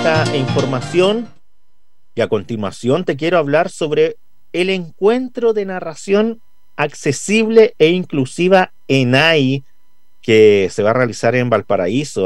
esta información y a continuación te quiero hablar sobre el encuentro de narración accesible e inclusiva ENAI que se va a realizar en Valparaíso,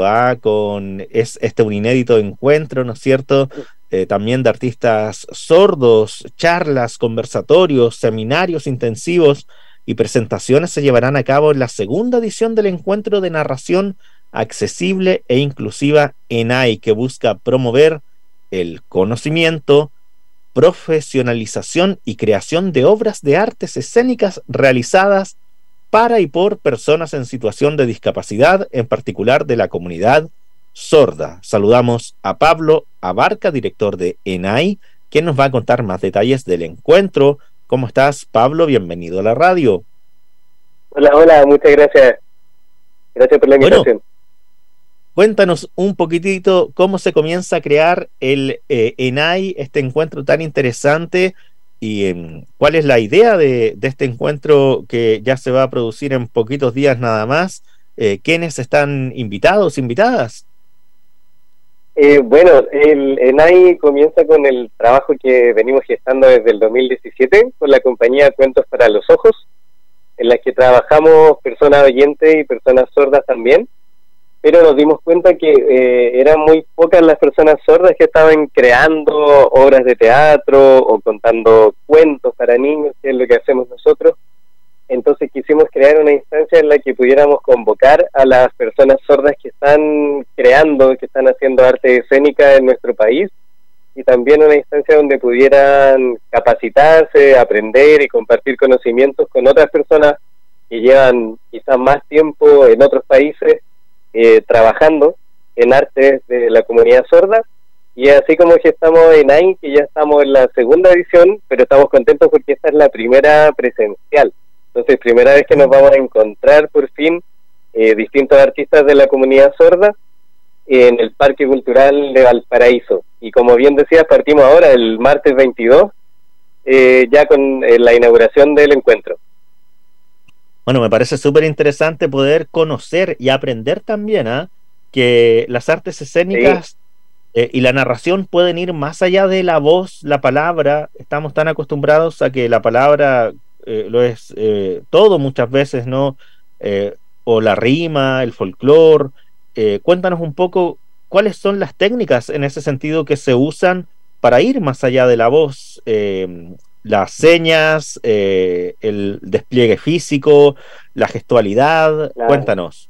es un inédito encuentro, ¿no es cierto? También de artistas sordos, charlas, conversatorios, seminarios intensivos y presentaciones se llevarán a cabo en la segunda edición del encuentro de narración accesible e inclusiva ENAI, que busca promover el conocimiento, profesionalización y creación de obras de artes escénicas realizadas para y por personas en situación de discapacidad, en particular de la comunidad sorda. Saludamos a Pablo Abarca, director de ENAI, quien nos va a contar más detalles del encuentro. ¿Cómo estás, Pablo? Bienvenido a la radio. Hola, muchas gracias. Gracias por la invitación. Bueno, cuéntanos un poquitito cómo se comienza a crear el ENAI, este encuentro tan interesante, y cuál es la idea de este encuentro que ya se va a producir en poquitos días nada más. ¿Quiénes están invitados, invitadas? Bueno, el ENAI comienza con el trabajo que venimos gestando desde el 2017 con la compañía Cuentos para los Ojos, en la que trabajamos personas oyentes y personas sordas también, pero nos dimos cuenta que eran muy pocas las personas sordas que estaban creando obras de teatro o contando cuentos para niños, que es lo que hacemos nosotros. Entonces quisimos crear una instancia en la que pudiéramos convocar a las personas sordas que están creando, que están haciendo arte escénica en nuestro país, y también una instancia donde pudieran capacitarse, aprender y compartir conocimientos con otras personas que llevan quizás más tiempo en otros países trabajando en artes de la comunidad sorda. Y así como que estamos en ENAI, que ya estamos en la segunda edición, pero estamos contentos porque esta es la primera presencial. Entonces, primera vez que nos vamos a encontrar por fin distintos artistas de la comunidad sorda en el Parque Cultural de Valparaíso. Y como bien decías, partimos ahora el martes 22, ya con la inauguración del encuentro. Bueno, me parece súper interesante poder conocer y aprender también que las artes escénicas y la narración pueden ir más allá de la voz, la palabra. Estamos tan acostumbrados a que la palabra lo es todo muchas veces, ¿no? O la rima, el folclore. Cuéntanos un poco cuáles son las técnicas en ese sentido que se usan para ir más allá de la voz. Las señas, el despliegue físico, la gestualidad. Claro. Cuéntanos.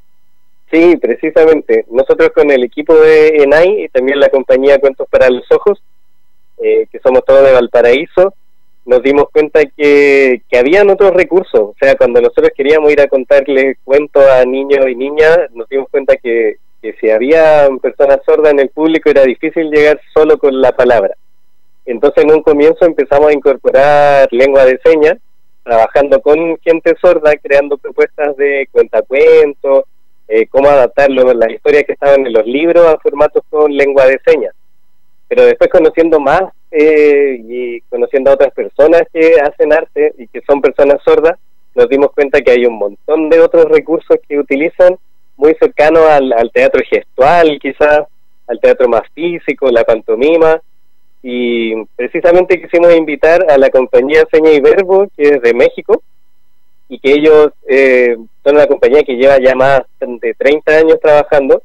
Sí, precisamente. Nosotros con el equipo de ENAI y también la compañía Cuentos para los Ojos, que somos todos de Valparaíso, nos dimos cuenta que habían otros recursos. O sea, cuando nosotros queríamos ir a contarle cuentos a niños y niñas, nos dimos cuenta que si había personas sordas en el público era difícil llegar solo con la palabra. Entonces en un comienzo empezamos a incorporar lengua de señas, trabajando con gente sorda, creando propuestas de cuentacuentos, cómo adaptarlo, las historias que estaban en los libros a formatos con lengua de señas. Pero después conociendo más y conociendo a otras personas que hacen arte y que son personas sordas, nos dimos cuenta que hay un montón de otros recursos que utilizan muy cercanos al teatro gestual, quizás, al teatro más físico, la pantomima. Y precisamente quisimos invitar a la compañía Seña y Verbo, que es de México, y que ellos son una compañía que lleva ya más de 30 años trabajando,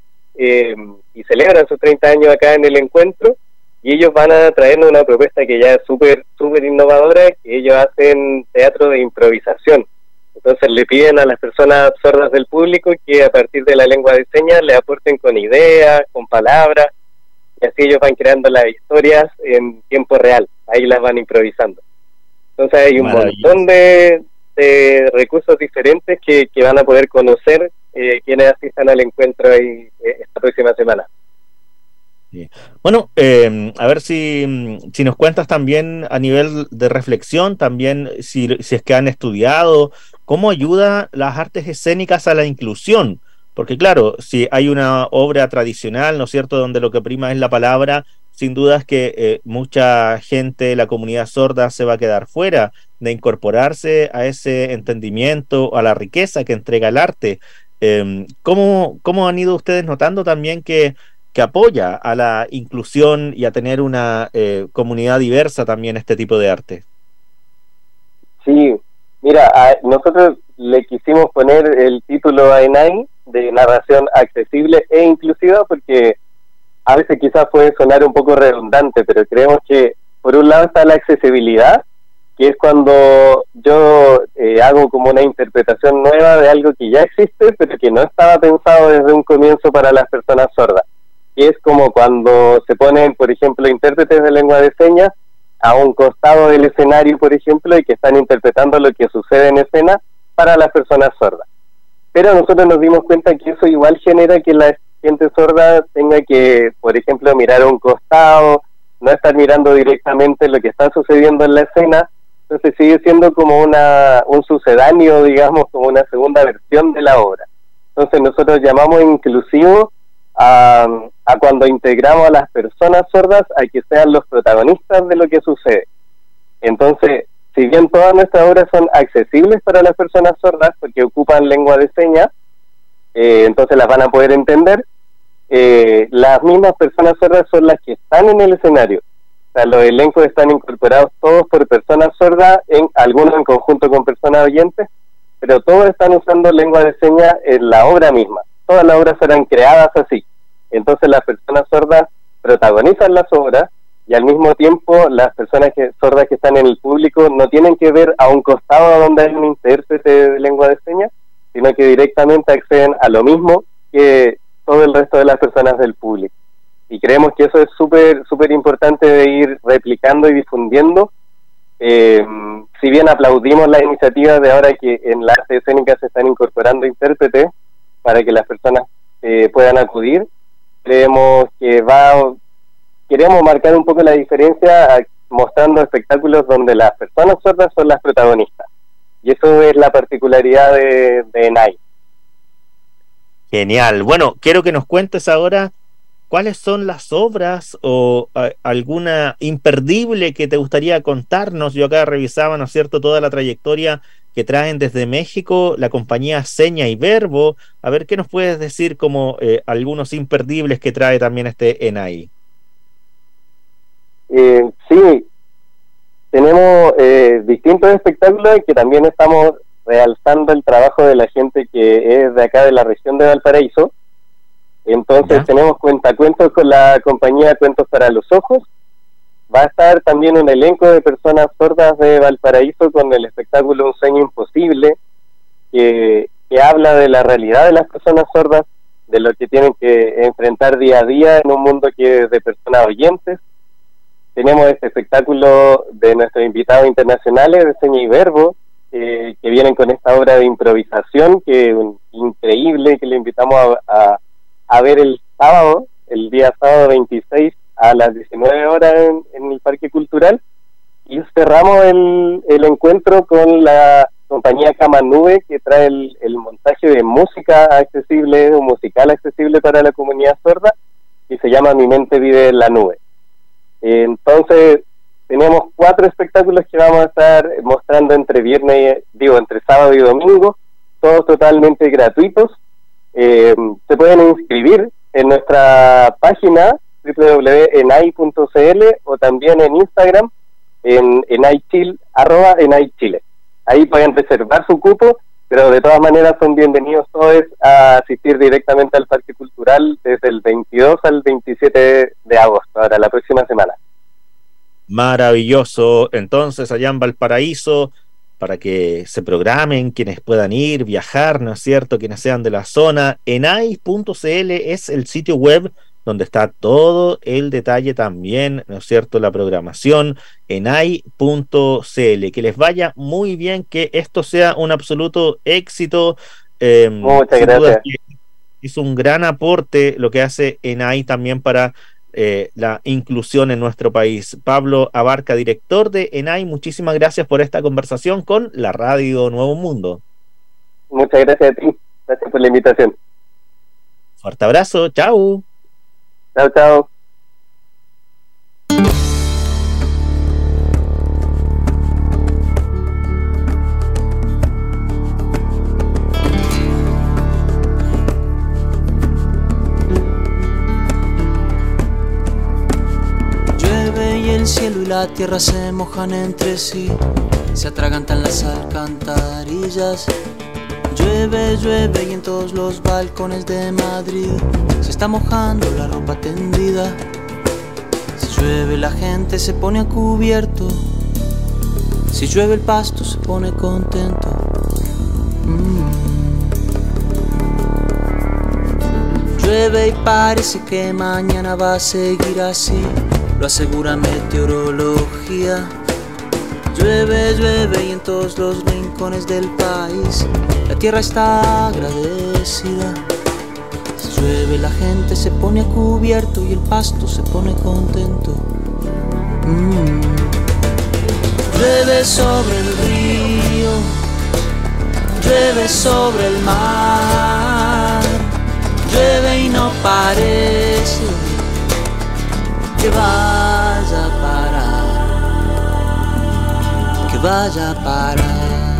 y celebran sus 30 años acá en el encuentro, y ellos van a traernos una propuesta que ya es súper innovadora, que ellos hacen teatro de improvisación. Entonces le piden a las personas sordas del público que a partir de la lengua de señas le aporten con ideas, con palabras, y así ellos van creando las historias en tiempo real, ahí las van improvisando. Entonces hay un montón de recursos diferentes que van a poder conocer quienes asistan al encuentro ahí, esta próxima semana. Bueno, a ver si nos cuentas también a nivel de reflexión, también si es que han estudiado cómo ayuda las artes escénicas a la inclusión. Porque claro, si hay una obra tradicional, ¿no es cierto?, donde lo que prima es la palabra, sin duda es que mucha gente, la comunidad sorda, se va a quedar fuera de incorporarse a ese entendimiento, a la riqueza que entrega el arte. ¿Cómo han ido ustedes notando también que que apoya a la inclusión y a tener una comunidad diversa también este tipo de arte. Sí, mira, nosotros le quisimos poner el título a ENAI de narración accesible e inclusiva porque a veces quizás puede sonar un poco redundante, pero creemos que por un lado está la accesibilidad, que es cuando yo hago como una interpretación nueva de algo que ya existe, pero que no estaba pensado desde un comienzo para las personas sordas. Y es como cuando se ponen, por ejemplo, intérpretes de lengua de señas a un costado del escenario, por ejemplo, y que están interpretando lo que sucede en escena para las personas sordas. Pero nosotros nos dimos cuenta que eso igual genera que la gente sorda tenga que, por ejemplo, mirar a un costado, no estar mirando directamente lo que está sucediendo en la escena. Entonces sigue siendo como un sucedáneo, digamos, como una segunda versión de la obra. Entonces nosotros llamamos inclusivo a cuando integramos a las personas sordas a que sean los protagonistas de lo que sucede. Entonces, si bien todas nuestras obras son accesibles para las personas sordas porque ocupan lengua de señas, entonces las van a poder entender, las mismas personas sordas son las que están en el escenario. O sea, los elencos están incorporados todos por personas sordas, algunos en conjunto con personas oyentes, pero todos están usando lengua de señas en la obra misma. Todas las obras serán creadas así. Entonces las personas sordas protagonizan las obras y al mismo tiempo las personas sordas que están en el público no tienen que ver a un costado donde hay un intérprete de lengua de señas, sino que directamente acceden a lo mismo que todo el resto de las personas del público. Y creemos que eso es súper importante de ir replicando y difundiendo. Si bien aplaudimos la iniciativa de ahora que en la arte escénica se están incorporando intérpretes para que las personas puedan acudir, creemos que queremos marcar un poco la diferencia mostrando espectáculos donde las personas sordas son las protagonistas. Y eso es la particularidad de ENAI. Genial. Bueno, quiero que nos cuentes ahora cuáles son las obras o alguna imperdible que te gustaría contarnos. Yo acá revisaba, ¿no es cierto?, toda la trayectoria que traen desde México, la compañía Seña y Verbo. A ver, ¿qué nos puedes decir como algunos imperdibles que trae también este ENAI? Sí, tenemos distintos espectáculos que también estamos realzando el trabajo de la gente que es de acá de la región de Valparaíso. Entonces tenemos cuentacuentos con la compañía Cuentos para los Ojos. Va a estar también un elenco de personas sordas de Valparaíso con el espectáculo Un Sueño Imposible, que habla de la realidad de las personas sordas, de lo que tienen que enfrentar día a día en un mundo que es de personas oyentes. Tenemos este espectáculo de nuestros invitados internacionales de Seña y Verbo, que vienen con esta obra de improvisación, que es increíble, que le invitamos a ver el día sábado 26 a las 19 horas en el Parque Cultural. Y cerramos el encuentro con la compañía Cama Nube, que trae el montaje de música accesible, un musical accesible para la comunidad sorda, y se llama Mi Mente Vive en la Nube. Entonces tenemos 4 espectáculos que vamos a estar mostrando entre sábado y domingo, todos totalmente gratuitos. Se pueden inscribir en nuestra página www.enai.cl o también en Instagram en @enaichile. Ahí pueden reservar su cupo, pero de todas maneras son bienvenidos todos a asistir directamente al Parque Cultural desde el 22 al 27 de agosto, ahora la próxima semana. Maravilloso. Entonces, allá en Valparaíso, para que se programen quienes puedan ir, viajar, ¿no es cierto?, quienes sean de la zona, enai.cl es el sitio web donde está todo el detalle también, ¿no es cierto?, la programación, enai.cl. Que les vaya muy bien, que esto sea un absoluto éxito. Muchas gracias. Es un gran aporte lo que hace ENAI también para la inclusión en nuestro país. Pablo Abarca, director de ENAI, muchísimas gracias por esta conversación con la Radio Nuevo Mundo. Muchas gracias a ti, gracias por la invitación. Fuerte abrazo, chao. Chao, chao. cielo y la tierra se mojan entre sí, se atragantan las alcantarillas. Llueve, llueve y en todos los balcones de Madrid se está mojando la ropa tendida. Si llueve la gente se pone a cubierto, si llueve el pasto se pone contento. Llueve y parece que mañana va a seguir así, lo asegura meteorología. Llueve, llueve y en todos los rincones del país la tierra está agradecida. Si llueve la gente se pone a cubierto y el pasto se pone contento. Llueve sobre el río, llueve sobre el mar, llueve y no parece que vaya a parar, que vaya a parar.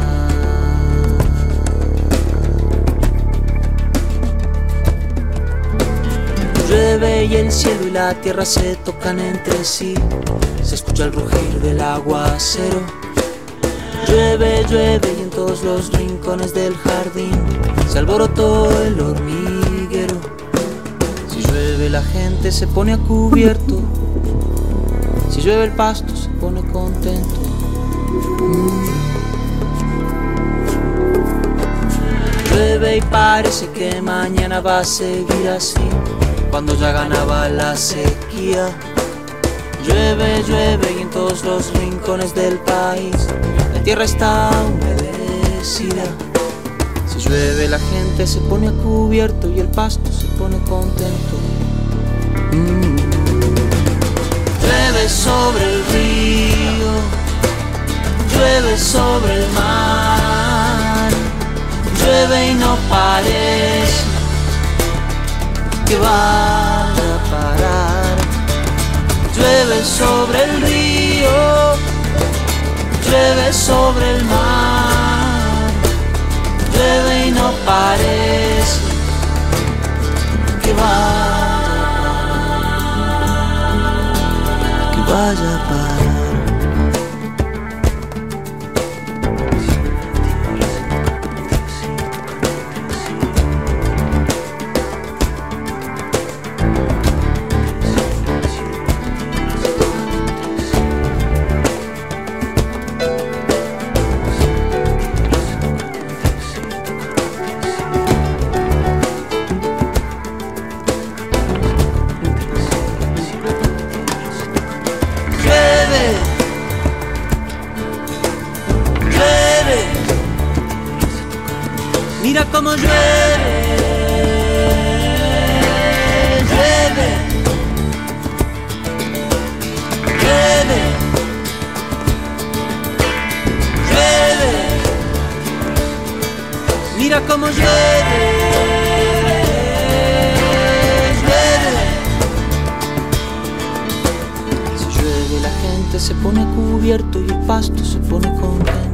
Llueve y el cielo y la tierra se tocan entre sí, se escucha el rugir del aguacero. Llueve, llueve y en todos los rincones del jardín se alborotó el hormiguero. Si llueve la gente se pone a cubierto, si llueve el pasto se pone contento. Llueve y parece que mañana va a seguir así, cuando ya ganaba la sequía. Llueve, llueve y en todos los rincones del país la tierra está humedecida. Si llueve la gente se pone a cubierto y el pasto se pone contento. Llueve sobre el río, llueve sobre el mar, llueve y no parece que vaya a parar. Llueve sobre el río, llueve sobre el mar, llueve y no parece que vaya a parar. Mira cómo llueve, llueve, llueve, llueve. Mira cómo llueve, llueve. Si llueve la gente se pone a cubierto y el pasto se pone contento.